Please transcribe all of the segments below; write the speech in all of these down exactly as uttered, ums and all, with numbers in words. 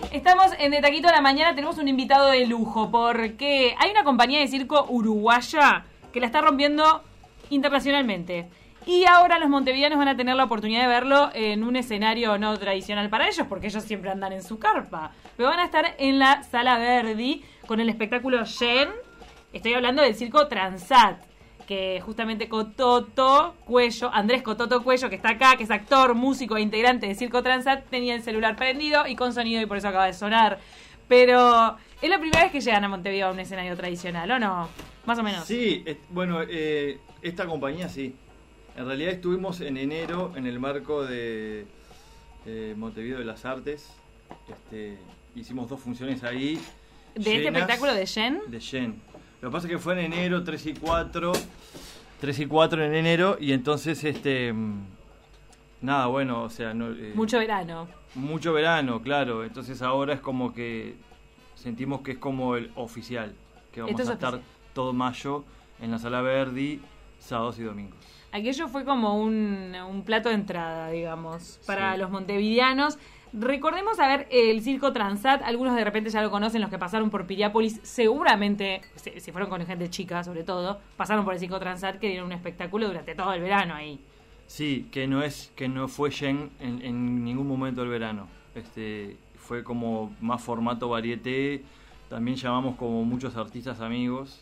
Estamos en De Taquito a la Mañana, tenemos un invitado de lujo, porque hay una compañía de circo uruguaya que la está rompiendo internacionalmente. Y ahora los montevideanos van a tener la oportunidad de verlo en un escenario no tradicional para ellos, porque ellos siempre andan en su carpa. Pero van a estar en la Sala Verdi con el espectáculo Yen. Estoy hablando del circo Transat, que justamente Cototo Cuello, Andrés Cototo Cuello, que está acá, que es actor, músico e integrante de Circo Transat, tenía el celular prendido y con sonido y por eso acaba de sonar. Pero es la primera vez que llegan a Montevideo a un escenario tradicional, ¿o no? Más o menos. Sí, es, bueno, eh, esta compañía sí. En realidad estuvimos en enero en el marco de eh, Montevideo de las Artes. Este, hicimos dos funciones ahí. ¿De llenas, este espectáculo de Yen? De Yen. Lo que pasa es que fue en enero, tres y cuatro. tres y cuatro en enero, y entonces, este. Nada, bueno, o sea. No, eh, mucho verano. Mucho verano, claro. Entonces ahora es como que. Sentimos que es como el oficial. Que vamos a estar oficial. Todo mayo en la Sala Verdi, sábados y domingos. Aquello fue como un, un plato de entrada, digamos, para sí. los montevideanos. Recordemos a ver el Circo Transat, algunos de repente ya lo conocen, los que pasaron por Piriápolis, seguramente, si fueron con gente chica sobre todo, pasaron por el Circo Transat, que dieron un espectáculo durante todo el verano ahí. Sí, que no es que no fue Yen en, en ningún momento del verano. Este fue como más formato varieté, también llamamos como muchos artistas amigos.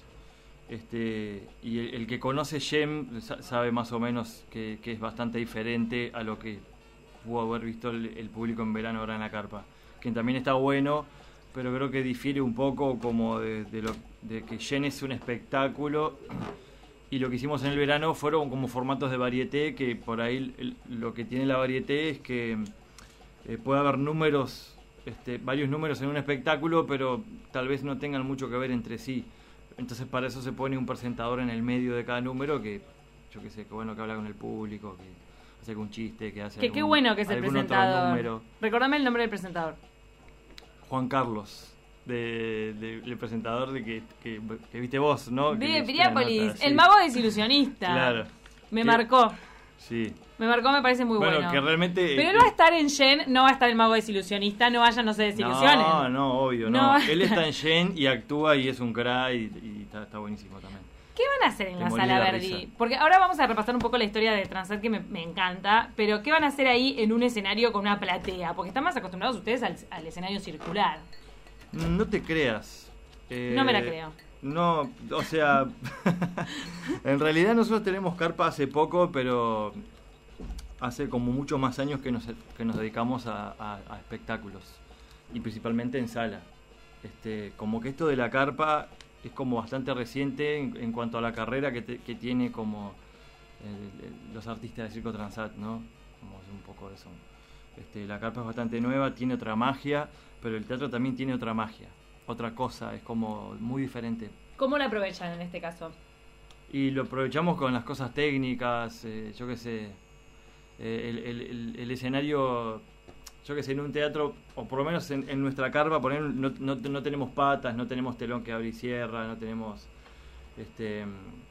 Este y el, el que conoce Yen sabe más o menos que, que es bastante diferente a lo que pudo haber visto el, el público en verano ahora en la carpa, que también está bueno, pero creo que difiere un poco como de, de, lo, de que Yen es un espectáculo y lo que hicimos en el verano fueron como formatos de varieté, que por ahí el, lo que tiene la varieté es que eh, puede haber números, este, varios números en un espectáculo, pero tal vez no tengan mucho que ver entre sí. Entonces para eso se pone un presentador en el medio de cada número que, yo qué sé, que bueno, que habla con el público, que hace algún chiste, que hace que algún, qué bueno que es el presentador. Recordame el nombre del presentador. Juan Carlos, de, de, del presentador de que, que, que viste vos, ¿no? De Piriápolis, el sí. mago desilusionista. Claro. Me que, marcó. Sí. Me marcó, me parece muy bueno. Bueno, que realmente... Pero él va a estar en Yen, no va a estar el mago desilusionista, no vayan, no se desilusionen. No, no, obvio, no. no. Él está en Yen y actúa y es un crack y, y está, está buenísimo también. ¿Qué van a hacer en la Sala Verdi? Porque ahora vamos a repasar un poco la historia de Transat, que me, me encanta, pero ¿qué van a hacer ahí en un escenario con una platea? Porque están más acostumbrados ustedes al, al escenario circular. No te creas. Eh, no me la creo. No, o sea, en realidad nosotros tenemos carpa hace poco, pero hace como muchos más años que nos, que nos dedicamos a, a, a espectáculos, y principalmente en sala. Este, como que esto de la carpa es como bastante reciente en, en cuanto a la carrera que, te, que tiene como el, el, los artistas de Circo Transat, ¿no? Como un poco de eso. Este, la carpa es bastante nueva, tiene otra magia, pero el teatro también tiene otra magia, otra cosa, es como muy diferente. ¿Cómo la aprovechan en este caso? Y lo aprovechamos con las cosas técnicas, eh, yo qué sé, eh, el, el, el, el escenario, yo qué sé, en un teatro, o por lo menos en, en nuestra carpa, por ejemplo, no, no, no tenemos patas, no tenemos telón que abre y cierra, no tenemos, este,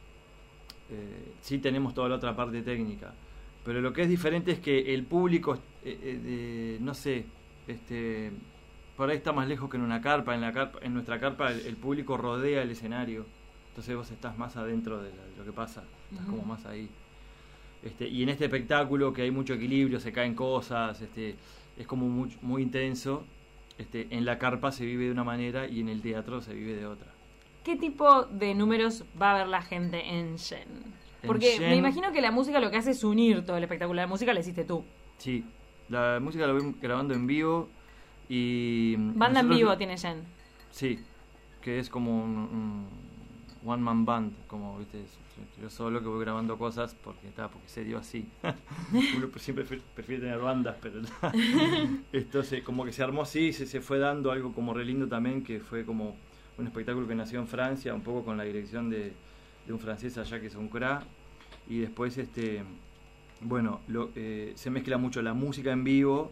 eh, sí tenemos toda la otra parte técnica, pero lo que es diferente es que el público, eh, eh, de, no sé, este, por ahí está más lejos que en una carpa, en la carpa, en nuestra carpa el, el público rodea el escenario, entonces vos estás más adentro de, la, de lo que pasa, estás uh-huh. como más ahí. Este, y en este espectáculo que hay mucho equilibrio, se caen cosas, este, es como muy, muy intenso. Este, en la carpa se vive de una manera y en el teatro se vive de otra. ¿Qué tipo de números va a ver la gente en Yen? Porque en Yen, me imagino que la música lo que hace es unir todo el espectáculo. La música la hiciste tú. Sí, la música la voy grabando en vivo y... Banda en vivo tiene Yen. Sí, que es como un, un one man band, como viste, yo solo que voy grabando cosas porque está, porque se dio así. Uno siempre prefiere tener bandas, pero esto se, como que se armó así, se, se fue dando algo como re lindo también, que fue como un espectáculo que nació en Francia, un poco con la dirección de, de un francés allá que es un cra, y después este bueno, lo, eh, se mezcla mucho la música en vivo,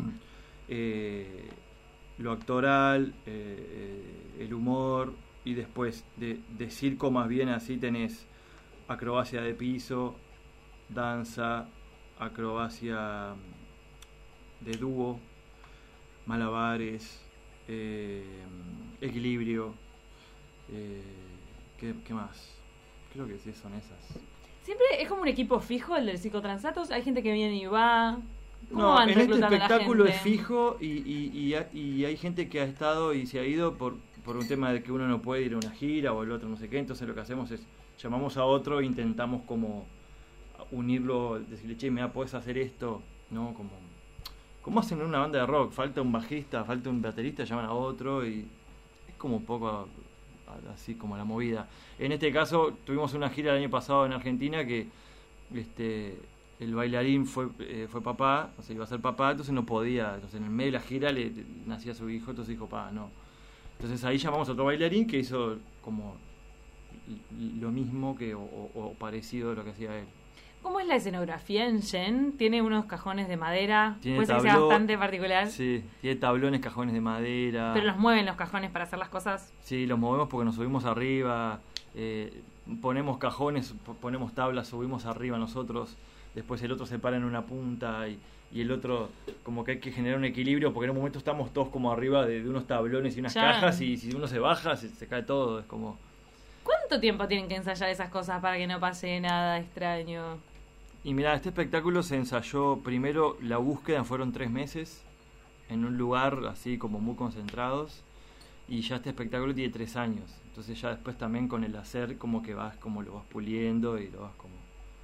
eh, lo actoral, eh, el humor, y después de, de circo más bien así tenés acrobacia de piso, danza, acrobacia de dúo, malabares, eh, Equilibrio, eh, ¿qué, ¿qué más? Creo que sí son esas. Siempre es como un equipo fijo el del Psicotransatos, hay gente que viene y va. ¿Cómo No, van en este reclutando a la espectáculo gente? es fijo y, y, y, ha- y hay gente que ha estado y se ha ido por, por un tema de que uno no puede ir a una gira o el otro no sé qué, entonces lo que hacemos es llamamos a otro e intentamos como unirlo, decirle, che, mira, podés hacer esto, ¿no? Como, como hacen en una banda de rock, falta un bajista, falta un baterista, llaman a otro y es como un poco a- a- así como la movida. En este caso tuvimos una gira el año pasado en Argentina que este el bailarín fue eh, fue papá, o sea, iba a ser papá, entonces no podía, entonces en el medio de la gira le, le nacía su hijo, entonces dijo, pa, no. Entonces ahí llamamos a otro bailarín que hizo como l- lo mismo que o, o- o parecido a lo que hacía él. ¿Cómo es la escenografía en Shen? Tiene unos cajones de madera, Tiene puede ser que sea tabló- bastante particular, Sí, tiene tablones, cajones de madera. pero los mueven los cajones para hacer las cosas. Sí, los movemos porque nos subimos arriba, eh, ponemos cajones, po- ponemos tablas, subimos arriba nosotros, después el otro se para en una punta y, y el otro como que hay que generar un equilibrio porque en un momento estamos todos como arriba de, de unos tablones y unas Ya. cajas y si uno se baja se, se cae todo, es como... ¿Cuánto tiempo tienen que ensayar esas cosas para que no pase nada extraño? Y mira, este espectáculo se ensayó primero, la búsqueda fueron tres meses en un lugar así como muy concentrados y ya este espectáculo tiene tres años, entonces ya después también con el hacer como que vas como lo vas puliendo y lo vas como...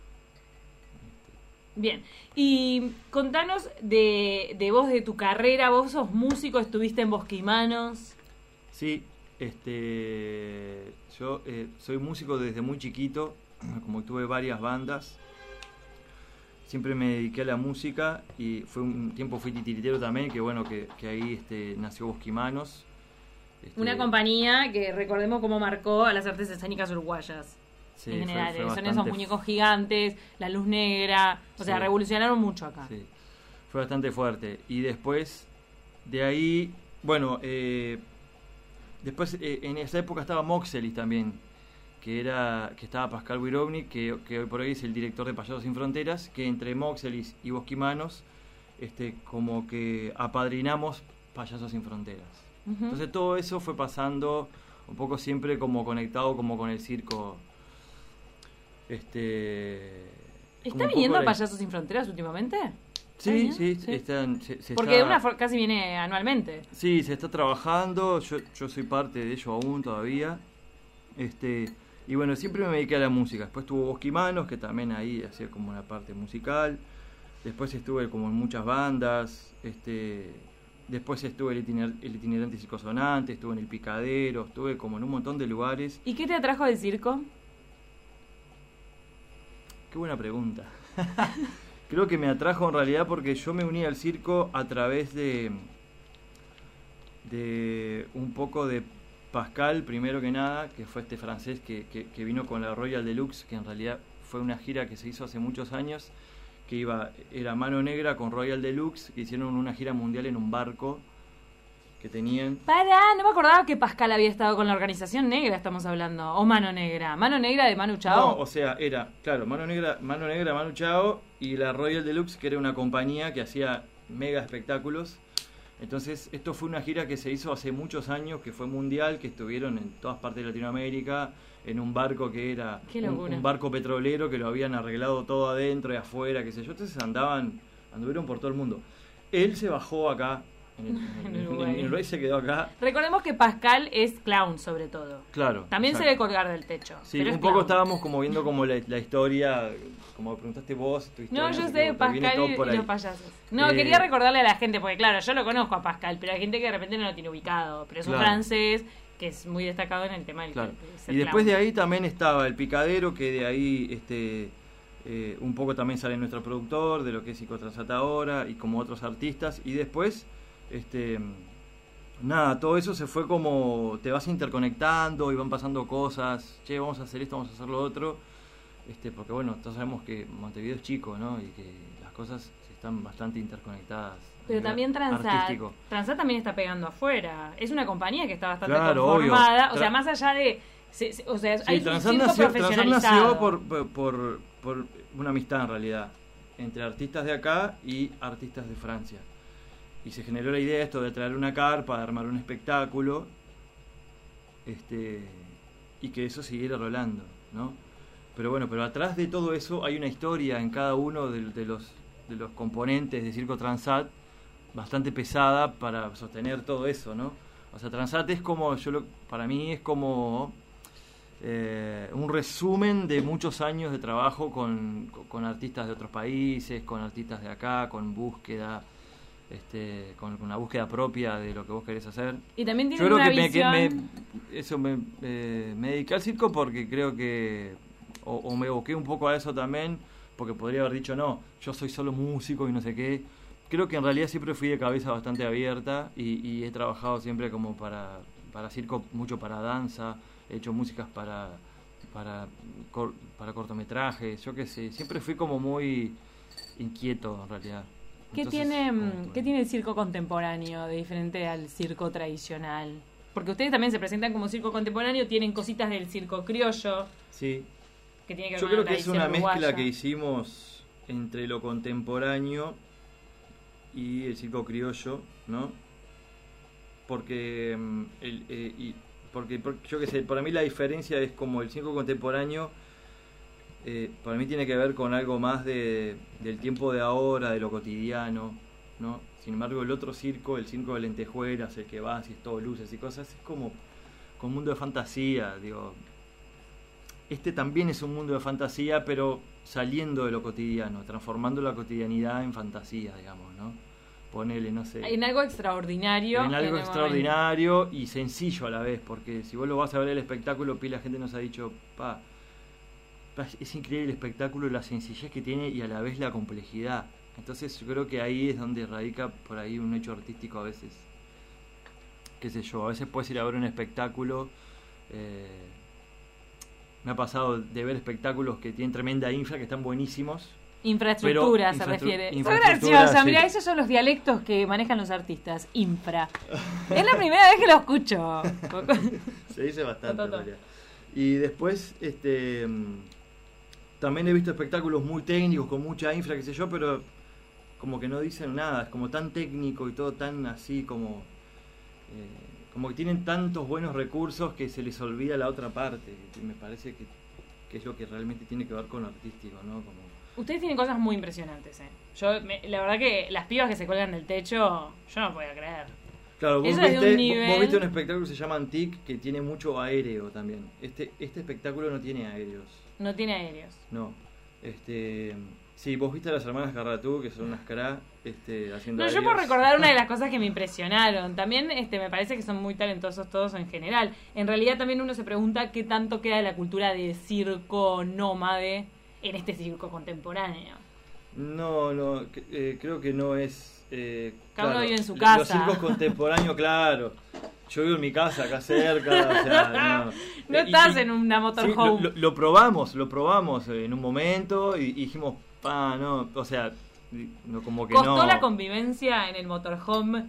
Bien, y contanos de, de vos, de tu carrera. Vos sos músico, estuviste en Bosquimanos. Sí, este, yo eh, soy músico desde muy chiquito, como tuve varias bandas, siempre me dediqué a la música y fue un tiempo fui titiritero también, que bueno, que, que ahí este, nació Bosquimanos. Este, Una compañía que recordemos cómo marcó a las artes escénicas uruguayas. sí, en fue- general, fue son bastante esos muñecos gigantes, la luz negra, o sea, Sí. revolucionaron mucho acá. Sí, fue bastante fuerte. Y después de ahí, bueno, eh, después eh, en esa época estaba Moxelis también, que era que estaba Pascal Wirovnik, que, que hoy por hoy es el director de Payasos Sin Fronteras, que entre Moxelis y Bosquimanos, este, como que apadrinamos Payasos Sin Fronteras. Ujú. Entonces todo eso fue pasando un poco siempre como conectado como con el circo. Este, como ¿Está un poco viniendo la- Payasos Sin Fronteras últimamente? Sí, ¿Está sí, viniendo? están, se, se Porque está- de una for- casi viene anualmente. Sí, se está trabajando, yo, yo soy parte de ello aún todavía. Este, y bueno, siempre me dediqué a la música. Después tuvo Bosquimanos, que también ahí hacía como una parte musical. Después estuve como en muchas bandas. Este, después estuve el, itiner- el itinerante psicosonante, estuve en el Picadero, estuve como en un montón de lugares. ¿Y qué te atrajo del circo? Qué buena pregunta. Creo que me atrajo en realidad porque yo me uní al circo a través de de un poco de Pascal, primero que nada, que fue este francés que, que, que vino con la Royal Deluxe, que en realidad fue una gira que se hizo hace muchos años, que iba era Mano Negra con Royal Deluxe, que hicieron una gira mundial en un barco que tenían. Pará, no me acordaba que Pascal había estado con la organización negra, estamos hablando. O Mano Negra. Mano Negra de Manu Chao. No, o sea, era, claro, Mano Negra, Mano Negra, Manu Chao y la Royal Deluxe, que era una compañía que hacía mega espectáculos. Entonces, esto fue una gira que se hizo hace muchos años, que fue mundial, que estuvieron en todas partes de Latinoamérica, en un barco que era Qué un, locura. un barco petrolero que lo habían arreglado todo adentro y afuera, qué sé yo. Entonces andaban, anduvieron por todo el mundo. Él se bajó acá, en, el, en, En en- Uruguay. en Uruguay se quedó acá. Recordemos que Pascal es clown, sobre todo. Claro. También exacto. se ve colgar del techo. Sí, pero un es poco clown. estábamos como viendo como la, la historia, como preguntaste vos, tu historia. No, yo sé sé, qué, pero viene Pascal todo por y ahí. los payasos. No, Eh, quería recordarle a la gente, porque claro, yo lo conozco a Pascal, pero hay gente que de repente no lo tiene ubicado. Pero es un Claro. francés que es muy destacado en el tema del Claro. de ser Y después clown. de ahí también estaba el Picadero, que de ahí este eh, un poco también sale nuestro productor, de lo que es Psicotransata ahora, y como otros artistas. Y después, este nada, todo eso se fue como, te vas interconectando y van pasando cosas, che, vamos a hacer esto, vamos a hacer lo otro. Este, porque bueno, todos sabemos que Montevideo es chico, ¿no? Y que las cosas están bastante interconectadas. a Pero nivel también Transat, artístico. Transat también está pegando afuera. Es una compañía que está bastante Claro, conformada. obvio. O sea, Tra- más allá de... se- se- o sea, Sí, hay un Transat circo nació, Transat profesionalizado. nació por, por, por, por una amistad en realidad entre artistas de acá y artistas de Francia. y se generó la idea esto de traer una carpa, de armar un espectáculo, este, y que eso siguiera rolando, ¿no? Pero bueno, pero atrás de todo eso hay una historia en cada uno de, de los de los componentes de Circo Transat bastante pesada para sostener todo eso, ¿no? O sea, Transat es como, yo lo, para mí es como eh, un resumen de muchos años de trabajo con, con, con artistas de otros países, con artistas de acá, con búsqueda, este, con, con una búsqueda propia de lo que vos querés hacer. Y también tiene yo creo una que, visión... me, que me, eso me, eh, me dediqué al circo porque creo que, o, o me busqué un poco a eso también, porque podría haber dicho, no, yo soy solo músico y no sé qué. Creo que en realidad siempre fui de cabeza bastante abierta y, y he trabajado siempre como para, para circo, mucho para danza, he hecho músicas para, para, cor, para cortometrajes, yo qué sé, siempre fui como muy inquieto en realidad. ¿Qué, Entonces, tiene, como, ¿Qué tiene el circo contemporáneo de diferente al circo tradicional? Porque ustedes también se presentan como circo contemporáneo, tienen cositas del circo criollo. Sí. Que tiene que ver Yo con creo la que es una tradición mezcla uruguaya. que hicimos entre lo contemporáneo y el circo criollo, ¿no? Porque, el, eh, y porque, porque yo qué sé, para mí la diferencia es como el circo contemporáneo, eh, para mí tiene que ver con algo más de, del tiempo de ahora, de lo cotidiano, ¿no? Sin embargo, el otro circo, el circo de lentejuelas, el que vas y es todo luces y cosas, es como, como un mundo de fantasía, digo. Este también es un mundo de fantasía, pero saliendo de lo cotidiano, transformando la cotidianidad en fantasía, digamos, ¿no? Ponele, no sé. En algo extraordinario. En algo en extraordinario momento. Y sencillo a la vez, porque si vos lo vas a ver el espectáculo, la gente nos ha dicho, pa, pa, es increíble el espectáculo, la sencillez que tiene y a la vez la complejidad. Entonces yo creo que ahí es donde radica por ahí un hecho artístico a veces. Qué sé yo, a veces puedes ir a ver un espectáculo... Eh, me ha pasado de ver espectáculos que tienen tremenda infra, que están buenísimos. Infraestructura se infrastru- refiere. Eso es infraestructura, graciosa, sí. mirá, esos son los dialectos que manejan los artistas. Infra. Es la primera vez que lo escucho. Se dice bastante, To, to, en to. realidad. Y después, este, también he visto espectáculos muy técnicos, con mucha infra, qué sé yo, pero como que no dicen nada. Es como tan técnico y todo tan así como... Eh, como que tienen tantos buenos recursos que se les olvida la otra parte, que me parece que, que es lo que realmente tiene que ver con lo artístico, ¿no? Como... Ustedes tienen cosas muy impresionantes, ¿eh? Yo, me, la verdad que las pibas que se cuelgan del techo, yo no podía creer. Claro, vos Eso es de viste, un nivel... vos viste un espectáculo que se llama Antique, que tiene mucho aéreo también. Este, este espectáculo no tiene aéreos. No tiene aéreos. No. Este, sí, vos viste a las hermanas Carratú, que son unas caras, este, haciendo No, yo aéreos. por recordar una de las cosas que me impresionaron. También este, me parece que son muy talentosos todos en general. En realidad también uno se pregunta qué tanto queda de la cultura de circo nómade en este circo contemporáneo. No, no, eh, creo que no es... Eh, Cada uno claro, vive en su los casa. circos contemporáneos, claro. Yo vivo en mi casa, acá cerca, o sea, no. No Eh, estás y- en una sí, motorhome. lo, lo- lo probamos, lo probamos en un momento y, y dijimos, pa, no, o sea, no, como que ¿Costó no. la convivencia en el motorhome?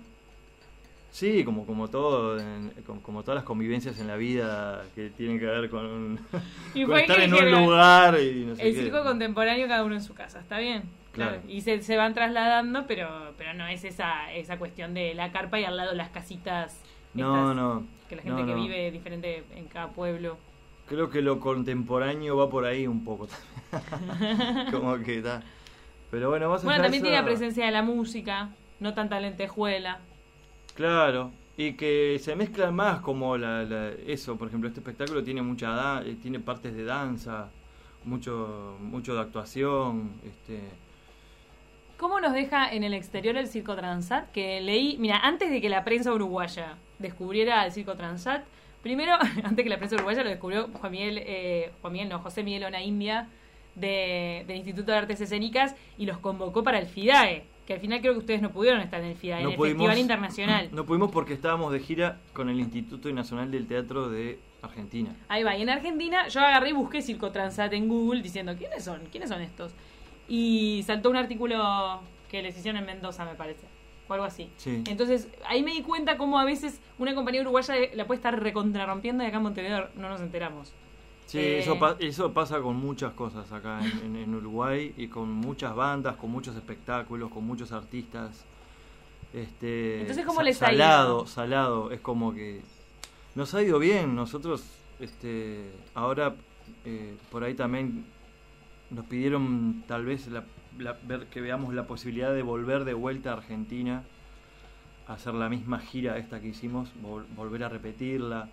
Sí, como como todo, en- como, como todas las convivencias en la vida que tienen que ver con, un- Y con fue estar que en un dijeron, lugar y no sé el qué. circo contemporáneo cada uno en su casa, ¿está bien? Claro. Y se, se van trasladando, pero pero no es esa esa cuestión de la carpa y al lado las casitas. No, estas, no. Que la gente no, que no. vive diferente en cada pueblo. Creo que lo contemporáneo va por ahí un poco también. Como que está. Pero bueno, más Bueno, allá de también eso- tiene la presencia de la música, no tanta lentejuela. Claro, y que se mezclan más como la, la- eso, por ejemplo, este espectáculo tiene mucha da- eh, tiene partes de danza, mucho mucho de actuación, este ¿Cómo nos deja en el exterior el Circo Transat? Que leí, mira, antes de que la prensa uruguaya descubriera el Circo Transat, primero, antes que la prensa uruguaya lo descubrió Juan Miguel, eh, Juan Miguel no, José Miguel Ona India de, del Instituto de Artes Escénicas y los convocó para el FIDAE, que al final creo que ustedes no pudieron estar en el FIDAE, en el Festival Internacional. No pudimos porque estábamos de gira con el Instituto Nacional del Teatro de Argentina. Ahí va, y en Argentina yo agarré y busqué Circo Transat en Google diciendo, ¿quiénes son? ¿Quiénes son estos? Y saltó un artículo que les hicieron en Mendoza, me parece, o algo así. Sí. Entonces, ahí me di cuenta cómo a veces una compañía uruguaya la puede estar recontrarrompiendo y acá en Montevideo no nos enteramos. Sí, Eh, eso, pa- eso pasa con muchas cosas acá en, en- en Uruguay y con muchas bandas, con muchos espectáculos, con muchos artistas. Este, Entonces, ¿cómo sa- les ha salado, ido? salado, es como que nos ha ido bien. Nosotros, este, ahora eh, por ahí también nos pidieron tal vez la, la- ver que veamos la posibilidad de volver de vuelta a Argentina, a hacer la misma gira esta que hicimos, vol- volver a repetirla.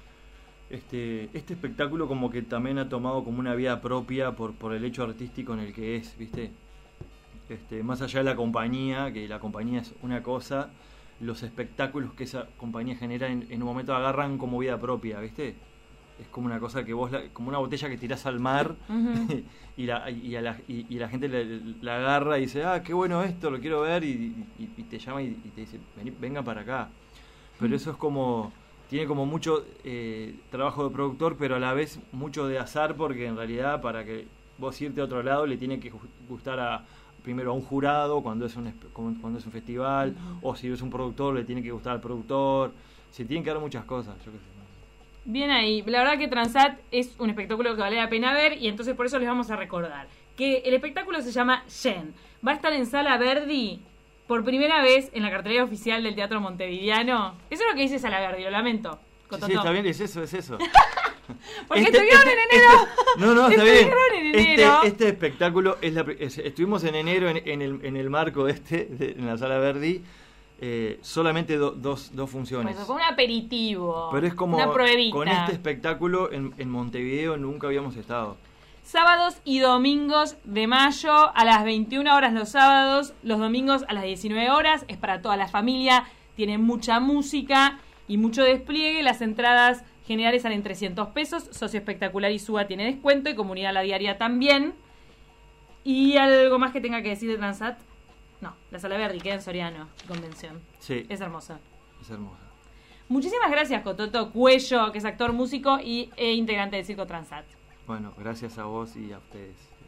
Este, este espectáculo como que también ha tomado como una vida propia por, por el hecho artístico en el que es, ¿viste? Este, más allá de la compañía, que la compañía es una cosa, los espectáculos que esa compañía genera en, en un momento agarran como vida propia, ¿viste? Es como una cosa que vos, la- como una botella que tirás al mar Ujú. y, la, y, a la, y, y la gente la, la agarra y dice, ah, qué bueno esto, lo quiero ver, y, y- y te llama y, y te dice, "Vení, venga para acá". Pero eso es como, tiene como mucho eh, trabajo de productor, pero a la vez mucho de azar, porque en realidad para que vos irte a otro lado le tiene que ju- gustar a primero a un jurado cuando es un espe- cuando cuando es un festival, Ujú. o si es un productor le tiene que gustar al productor, se tienen que dar muchas cosas, yo qué sé. Bien ahí. La verdad que Transat es un espectáculo que vale la pena ver y entonces por eso les vamos a recordar que el espectáculo se llama Yen. Va a estar en Sala Verdi por primera vez en la cartelera oficial del Teatro Montevideano. Eso es lo que dice Sala Verdi, lo lamento. Sí, Cototo. sí, está bien, es eso, es eso. Porque Este- estuvieron este- en enero. este- no, no, está bien. Estuvieron en enero. Este, este espectáculo es la, pri- es- estuvimos en enero en, en el, en el marco este, de- en la Sala Verdi, eh, solamente do- dos, dos funciones. Pues fue un aperitivo. Pero es como una pruebita. con este espectáculo en, en Montevideo nunca habíamos estado. Sábados y domingos de mayo a las veintiuna horas los sábados, los domingos a las diecinueve horas. Es para toda la familia, tiene mucha música y mucho despliegue. Las entradas generales salen trescientos pesos. Socio Espectacular y Suba tiene descuento y Comunidad La Diaria también. ¿Y algo más que tenga que decir de Transat? No, la Sala Verdi queda en Soriano, convención. Sí, Es hermosa. es hermosa. Muchísimas gracias, Cototo Cuello, que es actor, músico y, e integrante del Circo Transat. Bueno, gracias a vos y a ustedes.